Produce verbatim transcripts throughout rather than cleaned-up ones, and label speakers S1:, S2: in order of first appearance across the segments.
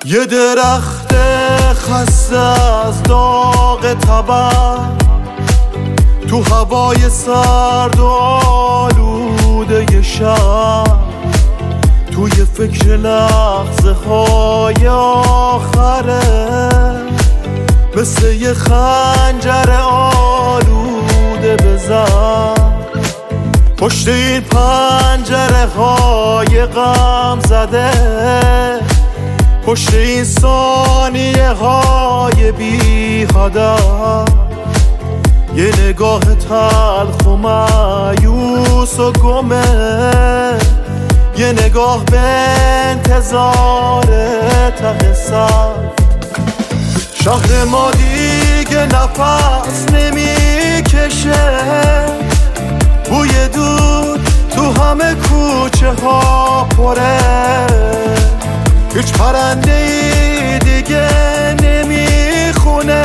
S1: یه درخت خسته از داغ تبر تو هوای سرد و آلوده شب، توی فکر لحظه های آخره، مثل یه خنجر آلوده بزن پشت این پنجره های غم زده، پشت این ثانیه های بی هدف. یه نگاه تلخ و مایوس و گمه، یه نگاه به انتظار ته سر. شهر ما دیگه نفس نمیکشه، بوی دود تو همه کوچه ها پره، هیچ پرنده ای دیگه نمیخونه،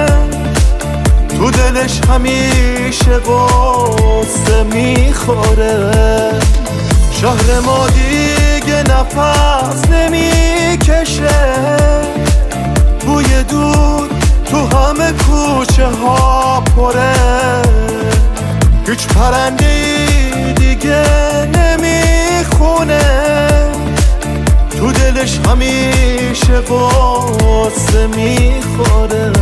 S1: تو دلش همیشه غصه میخوره. شهر ما دیگه نفس نمیکشه، بوی دود تو همه کوچه ها پره، هیچ پرنده ای دیگه نمیخونه، تو دلش همیشه غصه میخوره.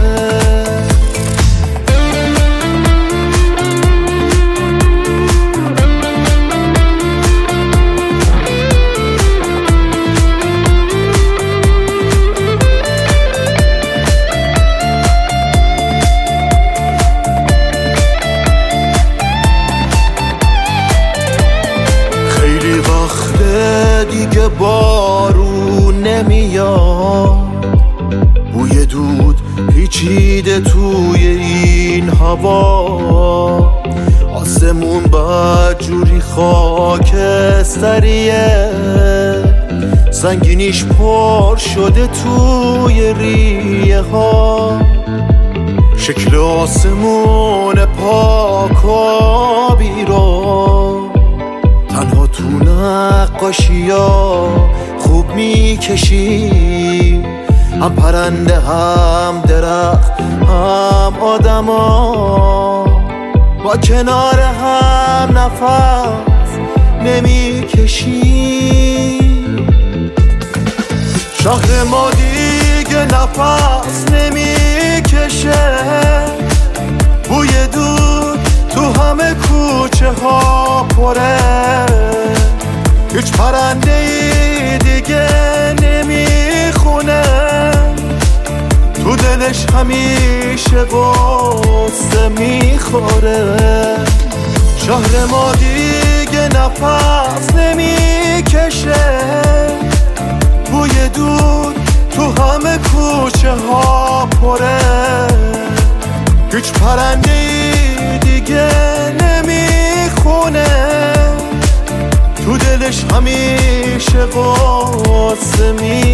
S1: دیگه بارون نمیاد، بوی دود پیچیده توی این هوا، آسمون بدجوری خاکستریه، سنگینیش پر شده توی ریه ها، شکل آسمون پاک و آبی رو تنها تو نقاشی ها خوب میکشی، هم پرنده هم درخت هم آدم ها، با کنار هم نفس نمیکشی. شهر ما دیگه نفس نمیکشه، بوی دود تو همه کوچه ها پره، هیچ پرنده ای دیگه نمیخونه، تو دلش همیشه غصه میخوره. شهر ما دیگه نفس نمیکشه، بوی دود تو همه کوچه ها پره، هیچ پرنده ای دیگه نمیخونه، تو دلش همیشه غصه می